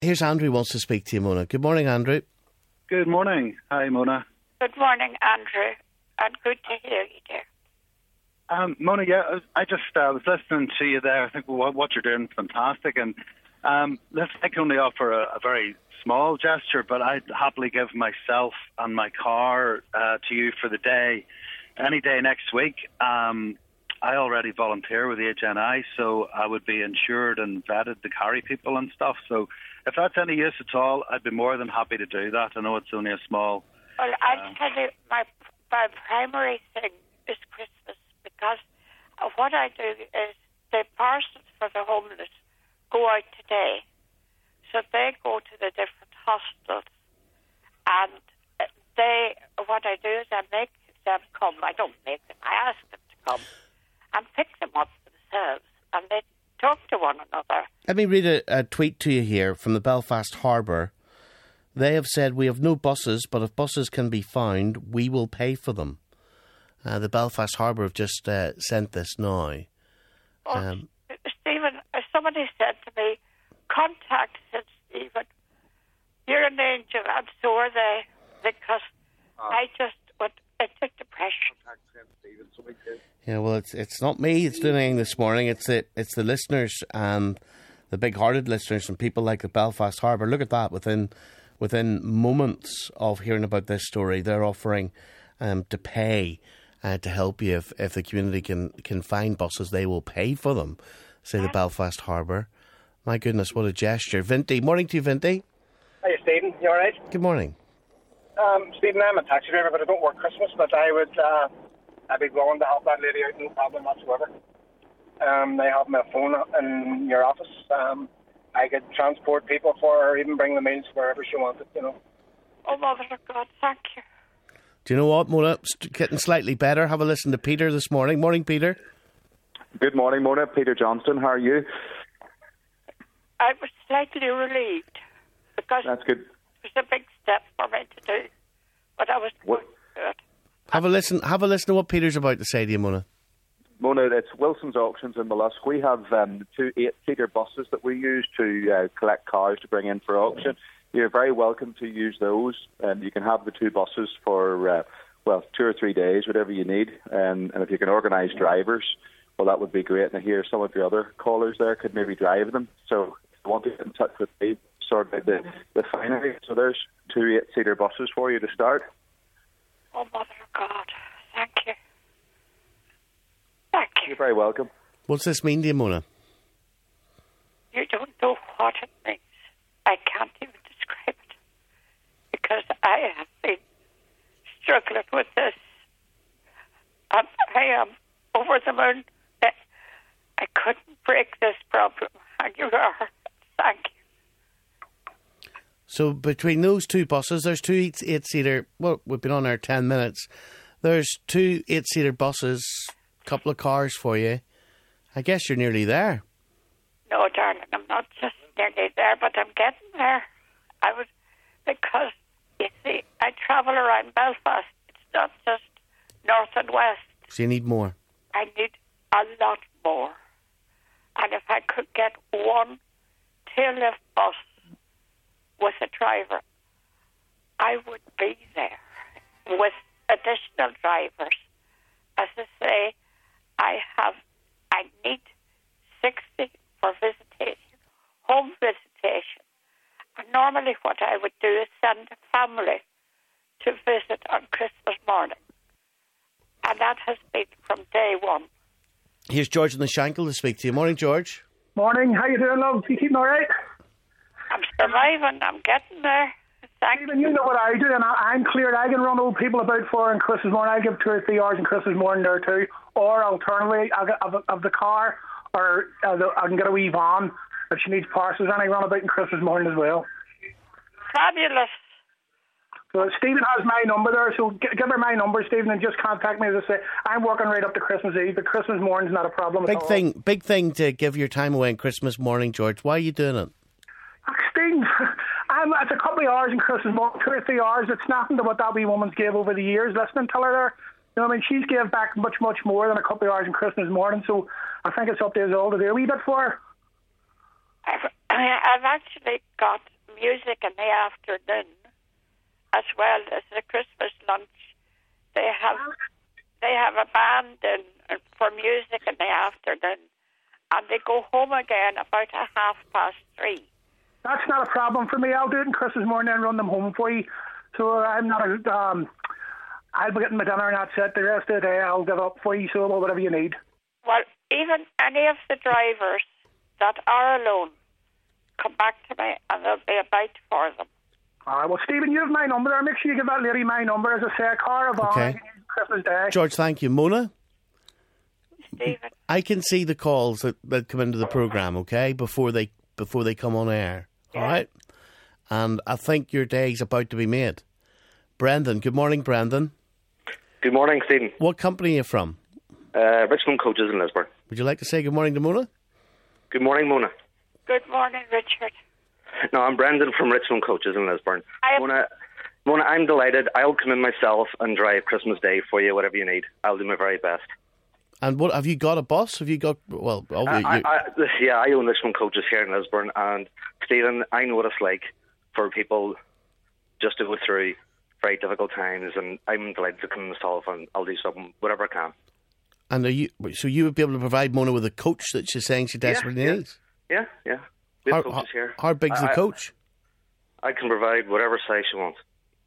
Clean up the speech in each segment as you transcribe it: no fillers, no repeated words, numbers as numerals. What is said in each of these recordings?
Here's Andrew wants to speak to you, Mona. Good morning, Andrew. Good morning. Hi, Mona. Good morning, Andrew, and good to hear you, dear. Mona, yeah, I just was listening to you there. I think what you're doing is fantastic, and I can only offer a very small gesture, but I'd happily give myself and my car to you for the day, any day next week. I already volunteer with the HNI, so I would be insured and vetted to carry people and stuff. So if that's any use at all, I'd be more than happy to do that. I know it's only a small... Well, I'll tell you, my primary thing is Christmas, because what I do is the parcels for the homeless go out today. So they go to the different hostels, and what I do is I make them come. I don't make them, I ask them to come and pick them up themselves, and they talk to one another. Let me read a tweet to you here from the Belfast Harbour. They have said, we have no buses, but if buses can be found, we will pay for them. The Belfast Harbour have just sent this now. Stephen, somebody said to me, contact St. Stephen. You're an angel, and so are they, because I just would, it's a depression. Yeah, well, it's not me that's doing anything this morning. It's the listeners and the big-hearted listeners and people like the Belfast Harbour. Look at that. Within moments of hearing about this story, they're offering to pay to help you if the community can find buses. They will pay for them. Say the Belfast Harbour. My goodness, what a gesture. Vinty, morning to you, Vinty. Hiya, Stephen. You all right? Good morning. Stephen, I'm a taxi driver, but I don't work Christmas. But I'd be willing to help that lady out, no problem whatsoever. They have my phone in your office. I could transport people for her, even bring the meals wherever she wanted, you know. Oh, Mother of God, thank you. Do you know what, Mona? Getting slightly better. Have a listen to Peter this morning. Morning, Peter. Good morning, Mona. Peter Johnston. How are you? I was slightly relieved, because that's good. It was a big step for me to do, but I was going to do it. Have a listen to what Peter's about to say to you, Mona. Mona, it's Wilson's Auctions in Mollusk. We have 2 8-seater buses that we use to collect cars to bring in for auction. You're very welcome to use those, and you can have the 2 buses for 2 or 3 days, whatever you need. And if you can organise drivers, well, that would be great. And I hear some of your other callers there could maybe drive them. So if you want to get in touch with me, sort out the finery. So there's 2 8-seater buses for you to start. Oh, Mother of God, thank you. Thank you. You're very welcome. What's this mean to you, Mona? You don't know what it means. I can't even describe it, because I have been struggling with this. I am over the moon. I couldn't break this problem, and you are. Thank you. So between those 2 buses, there's 2 8-seater... Well, we've been on there 10 minutes. There's 2 8-seater buses, a couple of cars for you. I guess you're nearly there. No, darling, I'm not just nearly there, but I'm getting there. Because, you see, I travel around Belfast. It's not just north and west. So you need more. I need a lot more. And if I could get one tail-lift bus with a driver, I would be there with additional drivers. As I say, I need 60 for visitation, home visitation. And normally what I would do is send a family to visit on Christmas morning. And that has been from day one. Here's George in the Shankill to speak to you. Morning, George. Morning. How you doing, love? You keeping all right? I'm surviving. I'm getting there. Thank you. You know what I do, and I'm cleared. I can run old people about for on Christmas morning. I give 2 or 3 hours on Christmas morning there too. Or alternatively, I'll get of the car, or I can get a wee van if she needs parcels, and I run about on Christmas morning as well. Fabulous. So Stephen has my number there, so give her my number, Stephen, and just contact me. As I say, I'm working right up to Christmas Eve, but Christmas morning's not a problem at all. Big thing to give your time away on Christmas morning, George. Why are you doing it? Stephen, it's a couple of hours in Christmas morning, 2 or 3 hours. It's nothing to what that wee woman's gave over the years. Listening to her there, you know what I mean? She's gave back much more than a couple of hours in Christmas morning, so I think it's up to us all to do a wee bit for her. I've actually got music in the afternoon as well as the Christmas lunch. They have a band for music in the afternoon, and they go home again about 3:30. That's not a problem for me. I'll do it on Christmas morning and run them home for you. So I'm not I'll be getting my dinner and that's it. The rest of the day I'll give up for you, so whatever you need. Well, even any of the drivers that are alone, come back to me and there'll be a bite for them. All right, well, Stephen, you have my number there. Make sure you give that lady my number. As I say, a car of okay. Christmas Day. George, thank you. Mona? Stephen? I can see the calls that come into the programme, okay, before they come on air, all right? And I think your day's about to be made. Brendan, good morning, Brendan. Good morning, Stephen. What company are you from? Richmond Coaches in Lisburn. Would you like to say good morning to Mona? Good morning, Mona. Good morning, Richard. No, I'm Brendan from Richmond Coaches in Lisburn. Mona, I'm delighted. I'll come in myself and drive Christmas Day for you, whatever you need. I'll do my very best. And what have you got? A bus? Have you got? Well, I own Richmond Coaches here in Lisburn, and Stephen, I know what it's like for people just to go through very difficult times, and I'm delighted to come myself, and I'll do something, whatever I can. And so you would be able to provide Mona with a coach that she's saying she desperately needs? Yeah. We have coaches here. How big's the coach? I can provide whatever size she wants.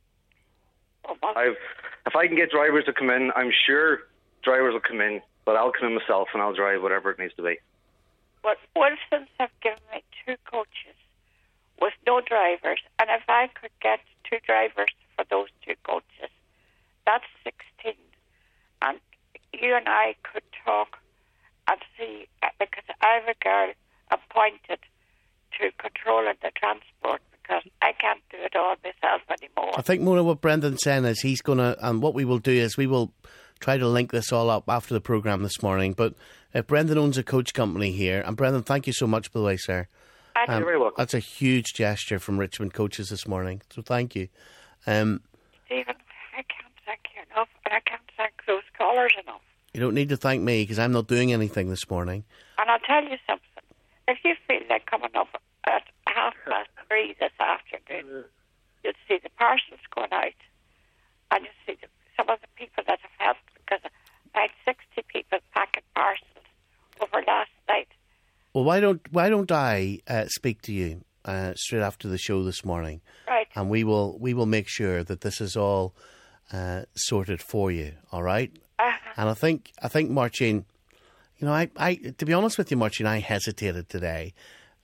If I can get drivers to come in, I'm sure drivers will come in, but I'll come in myself and I'll drive whatever it needs to be. Well, Wilson's have given me 2 coaches with no drivers, and if I could get 2 drivers for those 2 coaches, that's 16. And you and I could talk and see, because I have a girl appointed to controlling the transport, because I can't do it all myself anymore. I think, Mona, what Brendan's saying is he's going to, and what we will do is we will try to link this all up after the programme this morning. But if Brendan owns a coach company here, and Brendan, thank you so much, by the way, sir. You're very welcome. That's a huge gesture from Richmond Coaches this morning, so thank you. Stephen, I can't thank you enough, and I can't thank those callers enough. You don't need to thank me, because I'm not doing anything this morning. And I'll tell you something. If you feel like coming up at 3:30 this afternoon, you'll see the parcels going out, and you'll see some of the people that have helped, because I had 60 people packing parcels over last night. Well, why don't I speak to you straight after the show this morning, right? And we will make sure that this is all sorted for you. All right? And I think Marcin, you know, I to be honest with you, Marcin, I hesitated today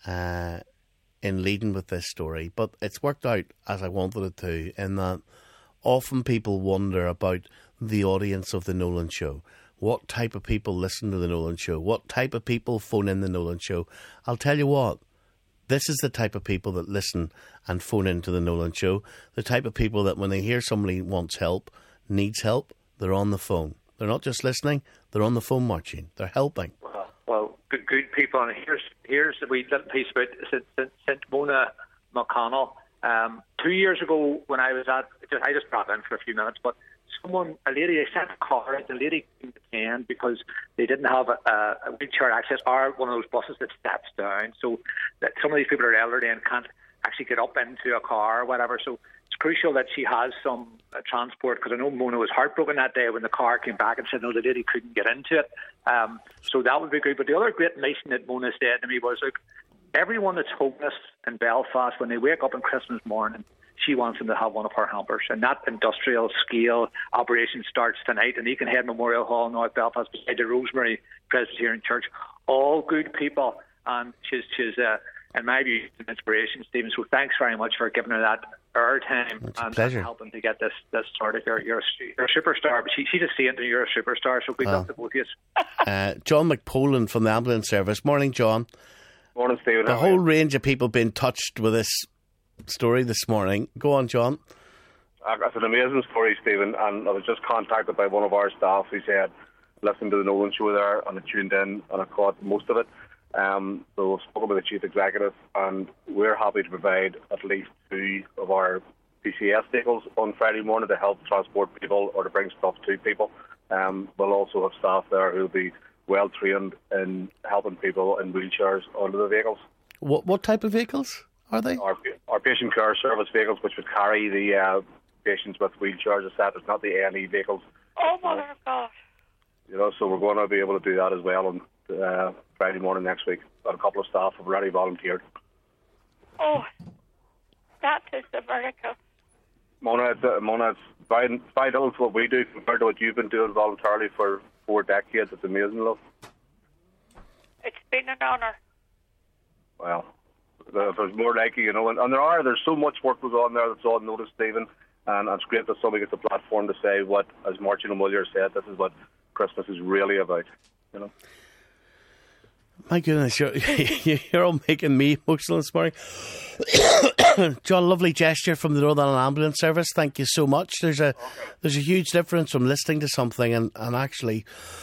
in leading with this story, but it's worked out as I wanted it to. In that, often people wonder about the audience of the Nolan Show. What type of people listen to the Nolan Show? What type of people phone in the Nolan Show? I'll tell you what, this is the type of people that listen and phone into the Nolan Show. The type of people that when they hear somebody wants help, needs help, they're on the phone. They're not just listening, they're on the phone, Marcin. They're helping. Well, good people. And here's the wee little piece about St. Mona McConnell. 2 years ago when I was I just dropped in for a few minutes, but a lady, I sent a car out, the lady couldn't attend because they didn't have a wheelchair access or one of those buses that steps down. So that some of these people are elderly and can't actually get up into a car or whatever. So it's crucial that she has some transport, because I know Mona was heartbroken that day when the car came back and said, no, the lady couldn't get into it. So that would be good. But the other great mission that Mona said to me was, look, everyone that's homeless in Belfast, when they wake up on Christmas morning, she wants them to have one of her hampers. And that industrial scale operation starts tonight in Eaconhead Memorial Hall, North Belfast, beside the Rosemary Presbyterian Church. All good people. And she's in my view, an inspiration, Stephen. So thanks very much for giving her that airtime and helping to get this started. You're a superstar, but she's a saint and you're a superstar, so good luck to both of you. John McPolan from the ambulance service. Morning, John. Morning, Stephen. The whole range of people being touched with this story this morning. Go on, John. It's an amazing story, Stephen, and I was just contacted by one of our staff who said, listen to the Nolan Show there, and I tuned in and I caught most of it. So I've spoken with the Chief Executive, and we're happy to provide at least 2 of our PCS vehicles on Friday morning to help transport people or to bring stuff to people. We'll also have staff there who will be well trained in helping people in wheelchairs onto the vehicles. What type of vehicles are they? Our patient care service vehicles, which would carry the patients with wheelchairs, as that. It's not the A&E vehicles. Oh, Mother of God. So we're going to be able to do that as well on Friday morning next week. Got a couple of staff have already volunteered. Oh, that is a miracle. Mona, it's vital to what we do compared to what you've been doing voluntarily for 4 decades. It's amazing, love. It's been an honour. Well, there's more like you, and there's so much work goes on there that's on notice, Stephen, and it's great that somebody gets a platform to say what, as Martin O'Muller said, this is what Christmas is really about, My goodness, you're all making me emotional this morning. John, lovely gesture from the Northern Ireland Ambulance Service. Thank you so much. There's a huge difference from listening to something and actually,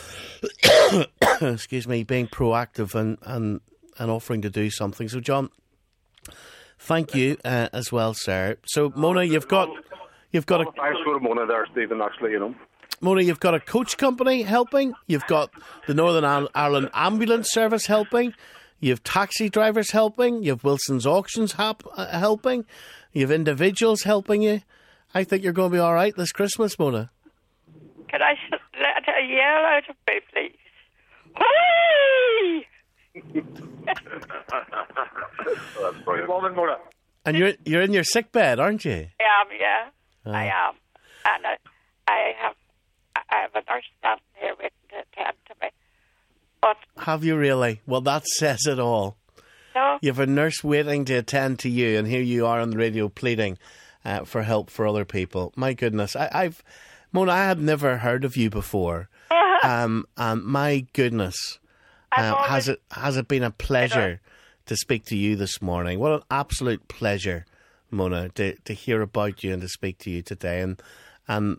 excuse me, being proactive and offering to do something. So, John, thank you as well, sir. So, Mona, you've got a... Thanks for Mona there, Stephen, actually, Mona, you've got a coach company helping. You've got the Northern Ireland Ambulance Service helping. You have taxi drivers helping. You have Wilson's Auctions helping. You have individuals helping you. I think you're going to be all right this Christmas, Mona. Can I let a yell out of me, please? Hooray! That's brilliant. Woman, Mona. And you're in your sick bed, aren't you? I am, yeah. I am. And I have a nurse standing here waiting to attend to me. But have you really? Well, that says it all. No. You have a nurse waiting to attend to you, and here you are on the radio pleading for help for other people. My goodness, Mona, I had never heard of you before, and my goodness, has it been a pleasure to speak to you this morning? What an absolute pleasure, Mona, to hear about you and to speak to you today, and.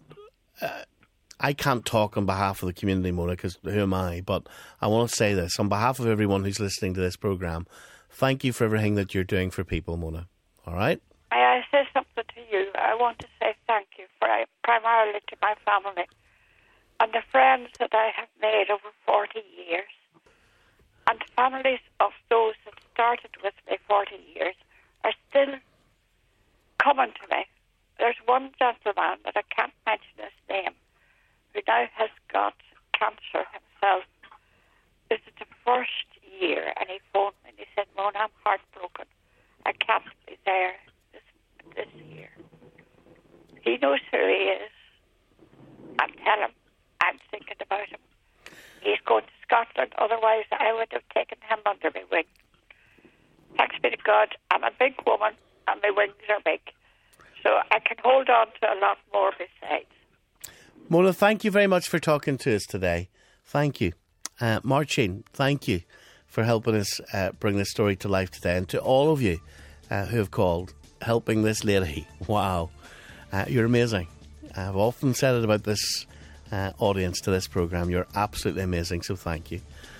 I can't talk on behalf of the community, Mona, because who am I? But I want to say this. On behalf of everyone who's listening to this programme, thank you for everything that you're doing for people, Mona. All right? May I say something to you? I want to say thank you primarily to my family and the friends that I have made over 40 years. And families of those that started with me 40 years are still coming to me. There's one gentleman that I can't mention his name, who now has got cancer himself. This is the first year, and he phoned me and he said, Mona, I'm heartbroken. I can't be there this year. He knows who he is. And tell him I'm thinking about him. He's going to Scotland, otherwise I would have taken him under my wing. Thanks be to God, I'm a big woman and my wings are big. So I can hold on to a lot more besides. Mona, thank you very much for talking to us today. Thank you. Marcin, thank you for helping us bring this story to life today. And to all of you who have called, helping this lady. Wow. You're amazing. I've often said it about this audience to this programme. You're absolutely amazing, so thank you.